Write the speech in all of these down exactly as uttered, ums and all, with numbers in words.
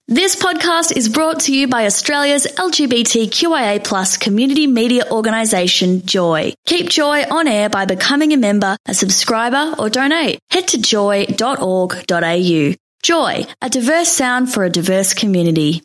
This podcast is brought to you by Australia's L G B T Q I A plus community media organisation, Joy. Keep Joy on air by becoming a member, a subscriber or donate. Head to joy dot org dot a u. Joy, a diverse sound for a diverse community.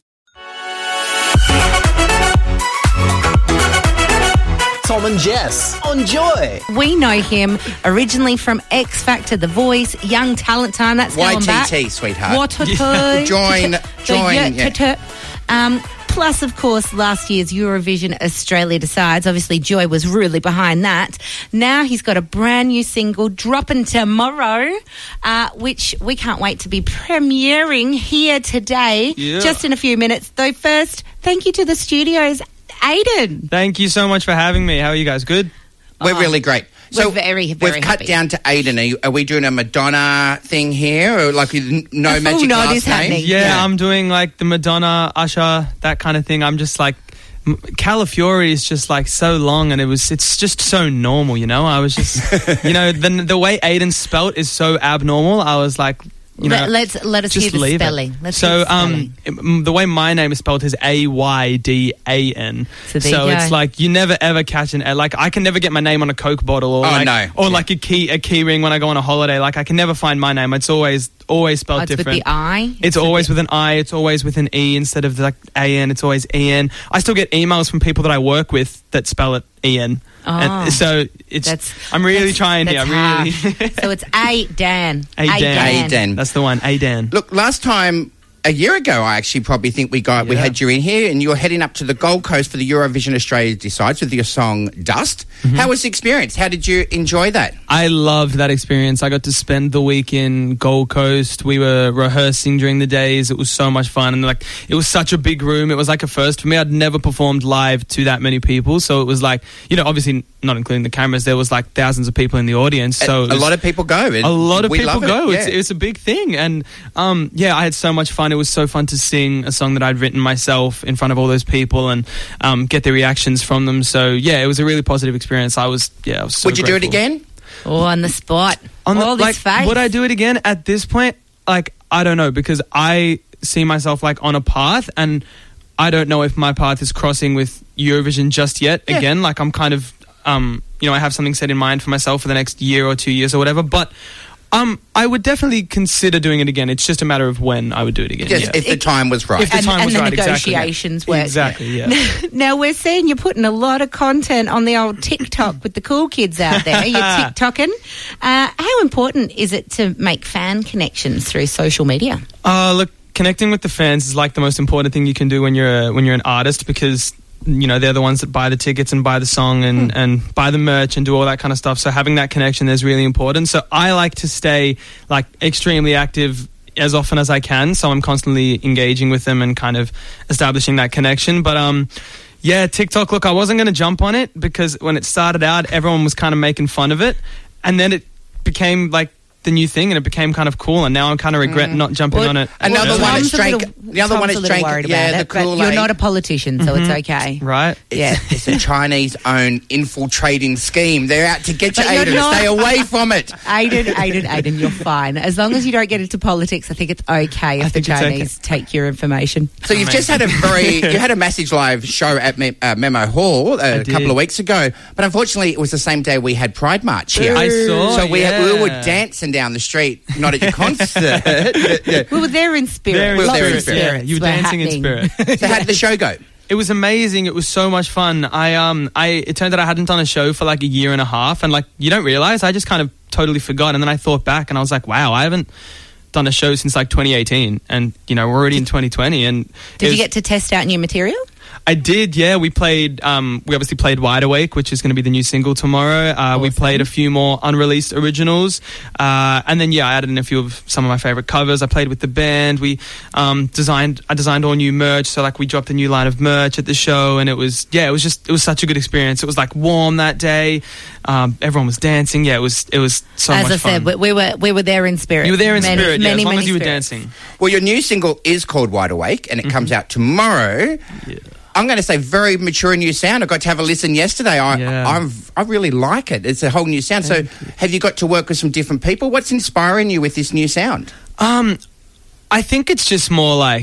Tom and Jess on Joy. We know him originally from X Factor, The Voice, Young Talent Time. That's going back. Y T T, sweetheart. What a Join, join. yeah. Um, plus, of course, last year's Eurovision Australia Decides. Obviously, Joy was really behind that. Now he's got a brand new single dropping tomorrow, uh, which we can't wait to be premiering here today, Yeah. just in a few minutes. Though first, thank you to the studios. Aiden. Thank you so much for having me. How are you guys? Good? We're really great. We're very, very we've cut happy. down to Aiden. Are, you, are we doing a Madonna thing here, or like n- no A full magic nod last is name? happening. Yeah, Yeah. I'm doing like the Madonna, Usher, that kind of thing. I'm just like, M- Califiore is just like so long, and it was it's just so normal, you know? I was just, you know, the, the way Aiden spelt is so abnormal. I was like, you know, let, let's let us just hear the leave it. spelling. Let's so, hear the um, spelling. it- the way my name is spelled is A Y D A N. So there you go. it's like you never ever catch an like I can never get my name on a Coke bottle or Oh, like, no. or Yeah. like a key a key ring when I go on a holiday. Like I can never find my name. It's always always spelled Oh, it's different. with the I. It's always with an I. It's always with an E instead of like A N. It's always E N. I still get emails from people that I work with that spell it E N. Oh. And so it's. That's, I'm really that's- trying that's here. I'm really. harsh. So it's A Dan. Aiden. Aiden. That's the one. Aiden. Look, last time, a year ago, I actually probably think we got we Yeah. had you in here, and you were heading up to the Gold Coast for the Eurovision Australia Decides with your song Dust. Mm-hmm. How was the experience? How did you enjoy that? I loved that experience. I got to spend the week in Gold Coast. We were rehearsing during the days. It was so much fun, and like it was such a big room. It was like a first for me. I'd never performed live to that many people, so it was like, you know, obviously not including the cameras, there was like thousands of people in the audience. So a, it a was- lot of people go. and a lot of we people love it. go. Yeah. It's, it's a big thing, and um, yeah, I had so much fun. It was so fun to sing a song that I'd written myself in front of all those people and um, get the reactions from them. So yeah, it was a really positive experience. I was yeah, I was so Would you do it grateful. again? Oh, on the spot. On the, All like, this face. would I do it again at this point? Like, I don't know, because I see myself like on a path, and I don't know if my path is crossing with Eurovision just yet. Yeah. Again, like I'm kind of, um, you know, I have something set in mind for myself for the next year or two years or whatever. But um, I would definitely consider doing it again. It's just a matter of when I would do it again. Just yeah. if the time was right. If the and, time and was the right, exactly. negotiations work. Exactly, yeah. Now we're seeing you're putting a lot of content on the old TikTok with the cool kids out there. You're TikToking. Uh, how important is it to make fan connections through social media? Uh, look, connecting with the fans is like the most important thing you can do when you're a, when you're an artist, because you know they're the ones that buy the tickets and buy the song and, Mm. and buy the merch and do all that kind of stuff. So having that connection is really important. So I like to stay like extremely active as often as I can. So I'm constantly engaging with them and kind of establishing that connection. But um, yeah, TikTok. Look, I wasn't going to jump on it because when it started out, everyone was kind of making fun of it, and then it became like the new thing, and it became kind of cool. And now I'm kind of regret not jumping Well, on it. another Well, one Tom's is a drank. little- The other one Tom's is a little drank. worried Yeah, about the it, but Kool-Aid. you're not a politician, so it's okay. Right? It's, Yeah. it's a Chinese own infiltrating scheme. They're out to get you, But you're Aiden. not- Stay away from it. Aiden, Aiden, Aiden, you're fine. As long as you don't get into politics, I think it's okay if the think it's okay. Chinese take your information. So you've just had a very, you had a Message Live show at Me- uh, Memo Hall a did. couple of weeks ago, but unfortunately it was the same day we had Pride March here. I saw, So we, had, we yeah. were dancing down the street, not at your concert. Yeah. We were there in spirit. There in Well, Lots there in of spirit. Yeah, spirits you were were dancing in happening. spirit. So how did the show go? It was amazing. It was so much fun. I um I it turned out I hadn't done a show for like a year and a half, and like you don't realize, I just kind of totally forgot, and then I thought back and I was like, wow, I haven't done a show since like twenty eighteen, and you know we're already in twenty twenty. And Did it you was- get to test out new material? I did, yeah. We played, um, we obviously played Wide Awake, which is going to be the new single tomorrow. Uh, We played a few more unreleased originals. Uh, and then, yeah, I added in a few of some of my favorite covers. I played with the band. We um, designed, I designed all new merch. So, like, we dropped a new line of merch at the show. And it was, yeah, it was just, it was such a good experience. It was, like, warm that day. Um, everyone was dancing. Yeah, it was, it was so As much I said, fun. we, we were we were there in spirit. You were there in Many- spirit, yeah, many, as long many as you were spirits. dancing. Well, your new single is called Wide Awake, and it comes out tomorrow. Yeah. I'm going to say very mature new sound. I got to have a listen yesterday. I Yeah. I've, I really like it. It's a whole new sound. Thank so have you got to work with some different people? What's inspiring you with this new sound? Um, I think it's just more like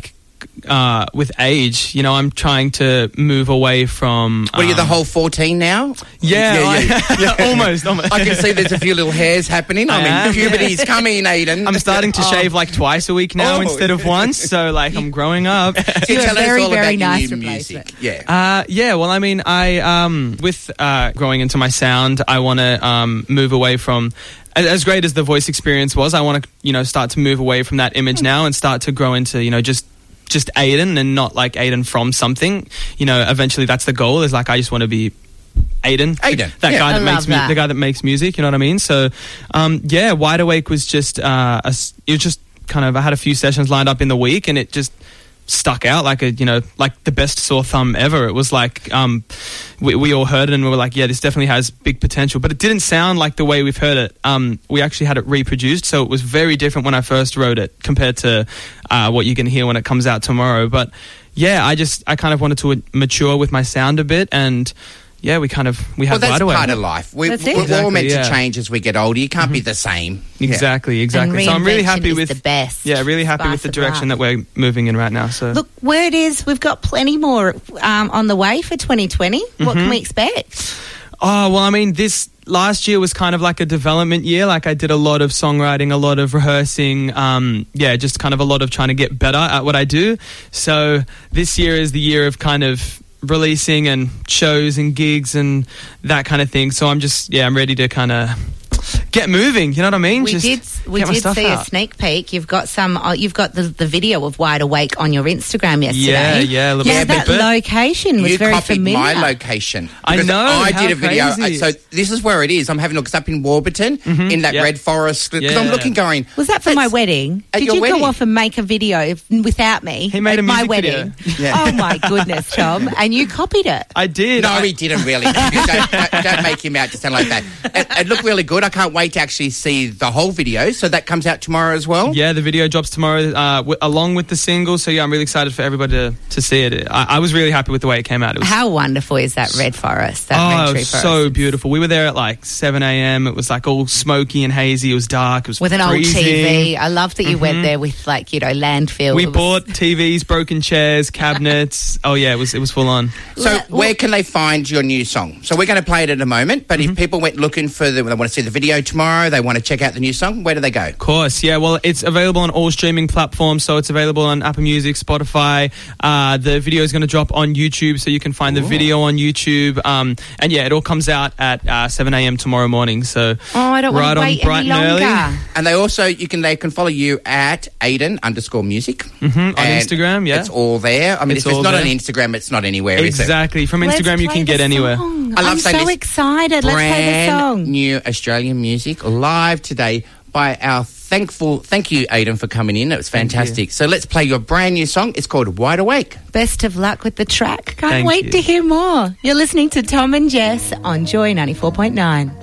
uh, with age, you know, I'm trying to move away from. What are you, the um, whole fourteen now? Yeah, yeah, yeah. almost, almost. I can see there's a few little hairs happening. I, I mean, am, puberty's yeah. coming, Aiden. I'm starting to Oh. shave like twice a week now Oh. instead of once, so like I'm growing up. So You're a tell us very, all very about nice your new replacement. music. Yeah. Uh, yeah, well, I mean, I um, with uh, growing into my sound, I want to um, move away from. As as great as the voice experience was, I want to, you know, start to move away from that image now and start to grow into, you know, just just Aiden and not like Aiden from something. You know, eventually that's the goal. Is like I just want to be Aiden, Aiden, that yeah. guy I that makes love mu- that. the guy that makes music. You know what I mean? So, um, yeah, Wide Awake was just uh, a s it was just kind of I had a few sessions lined up in the week, and it just stuck out like a you know like the best sore thumb ever. It was like um, we, we all heard it and we were like, yeah, this definitely has big potential, but it didn't sound like the way we've heard it. Um, we actually had it reproduced, so it was very different when I first wrote it compared to uh, what you can hear when it comes out tomorrow. But yeah, I just I kind of wanted to mature with my sound a bit, and yeah, we kind of we Well, had that's Wide Awake. part of life. We, That's it. we're all Exactly, meant yeah. to change as we get older. You can't be the same. Yeah. Exactly, exactly. And So I'm really reinvention happy is with the best. Yeah, really happy with Spice the of direction life. that we're moving in right now. So Look, word is we've got plenty more um, on the way for twenty twenty. What Mm-hmm. can we expect? Oh, well, I mean, this last year was kind of like a development year. Like I did a lot of songwriting, a lot of rehearsing. Um, yeah, just kind of a lot of trying to get better at what I do. So this year is the year of kind of releasing and shows and gigs and that kind of thing. So I'm just, yeah, I'm ready to kind of get moving. You know what I mean? We Just did. We get my did stuff see a out. sneak peek. You've got some. Uh, you've got the, the video of Wide Awake on your Instagram yesterday. Yeah, yeah, a little Yeah, bit. that But- location was You very copied familiar. my location. I Because know, I how did a video. crazy. So this is where it is. I'm having a look. It's up in Warburton, in that Yep. red forest. Because Yeah. I'm looking, going. Was that for my "That's- wedding? at Did your you wedding?" go off and make a video f- without me? He made at a my music wedding. video. Yeah. Oh my goodness, Tom! And you copied it. I did. No, I- he didn't really. don't, don't, don't make him out to sound like that. It, it looked really good. I can't wait to actually see the whole video. So that comes out tomorrow as well. Yeah, the video drops tomorrow uh, w- along with the single. So yeah, I'm really excited for everybody to, to see it. I, I was really happy with the way it came out. It was How wonderful is that red forest? That oh, red it tree was forest. so beautiful. We were there at like seven a.m. It was like all smoky and hazy. It was dark. It was With an freezing. old T V. I love that you went there with like you know landfill. We It was- bought T Vs, broken chairs, cabinets. Oh yeah, it was it was full on. So Well, where can they find your new song? So we're going to play it in a moment. But Mm-hmm. if people went looking for the, they want to see the video tomorrow, they want to check out the new song, where do they go? Of course, yeah. Well, it's available on all streaming platforms, so it's available on Apple Music, Spotify. Uh, the video is going to drop on YouTube, so you can find the video on YouTube. Um, and yeah, it all comes out at uh, seven a.m. tomorrow morning. So Oh, I don't right want to on wait bright any and longer. early. And they also, you can they can follow you at Aiden underscore music. Mm-hmm, on Instagram, yeah. It's all there. I mean, It's if it's all not there. on Instagram, it's not anywhere, is it? Exactly. From Let's Instagram, you play can the get anywhere. song. I love I'm saying so this. excited. Let's play the Brand song. new Australian music live today by our thankful, thank you, Aiden, for coming in. It was fantastic. So let's play your brand new song. It's called Wide Awake. Best of luck with the track. Can't Thank wait you. to hear more. You're listening to Tom and Jess on Joy ninety-four point nine.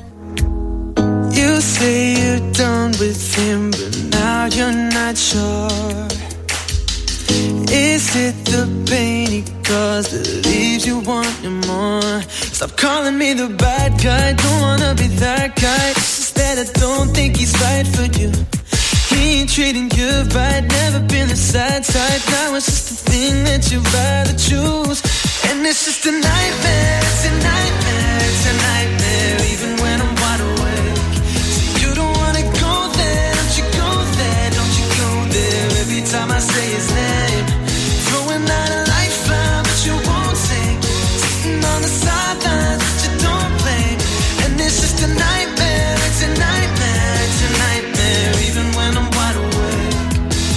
You say you're done with him, but now you're not sure. Is it the pain he caused that leaves you wanting more? Stop calling me the bad guy, don't wanna be that guy. It's just that I don't think he's right for you. He ain't treating you right, never been the sad type. Now it's just a thing that you'd rather choose. And it's just a nightmare, it's a nightmare, it's a nightmare, even when I'm wide awake. So you don't wanna go there, don't you go there, don't you go there. Every time I say his name, throwing out a lifeline, but you won't sing. Sitting on the sidelines, but you don't blame. And it's just a nightmare, it's a nightmare, it's a nightmare, even when I'm wide awake.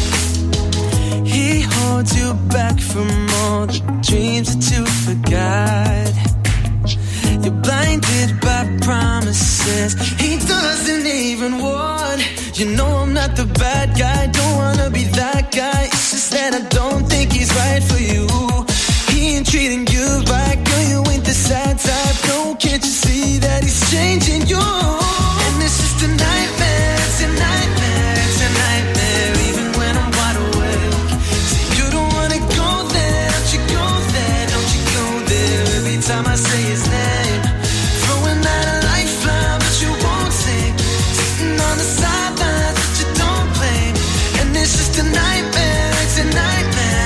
He holds you back from all the dreams that you forgot. You're blinded by promises he doesn't even want. You know I'm not the bad guy, don't wanna be that guy. It's just that I don't think he's right for you. He ain't treating you right, girl, you ain't the sad type. No, can't you see that he's changing you? And it's just a nightmare, it's a nightmare, it's a nightmare, even when I'm wide awake. See, you don't wanna go there, don't you go there, don't you go there. Every time I say his name, throwing out a lifeline, but you won't sing. Sitting on the sidelines, but you don't blame. And it's just a nightmare, it's a nightmare, it's a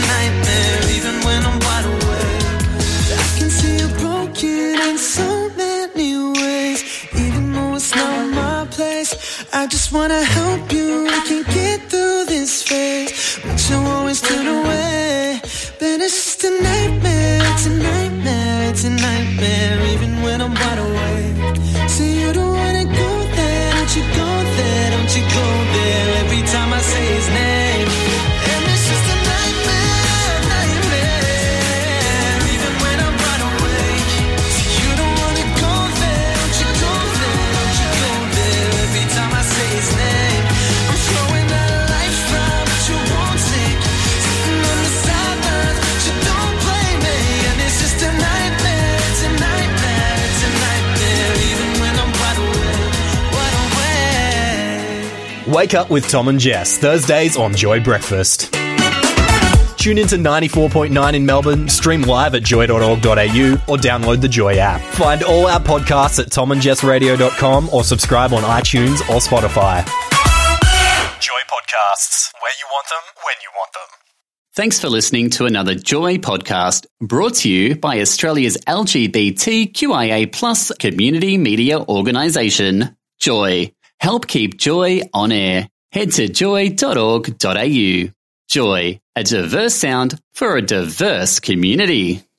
nightmare, even when I'm wide awake. I can see you broken in so many ways, even though it's not my place. I just wanna help you, we can get through this phase, but you always turn away. But it's just a nightmare, it's a nightmare, it's a nightmare, even when I'm wide awake. So you don't wanna go there, don't you go there, don't you go there, every time I say his name. And it's just a nightmare, nightmare, even when I'm wide awake. So you don't wanna go there, don't you go there, don't you go there, every time I say his name. I'm throwing that life round, but you won't sink. Sitting on the sidelines, but you don't play me. And it's just a nightmare, it's a nightmare, it's a nightmare, even when I'm wide awake, wide awake. Wake up with Tom and Jess, Thursdays on Joy Breakfast. Tune into ninety-four point nine in Melbourne, stream live at joy dot org dot a u or download the Joy app. Find all our podcasts at tom and jess radio dot com or subscribe on iTunes or Spotify. Joy Podcasts, where you want them, when you want them. Thanks for listening to another Joy podcast brought to you by Australia's L G B T Q I A plus community media organisation, Joy. Help keep Joy on air. Head to joy dot org dot a u. Joy, a diverse sound for a diverse community.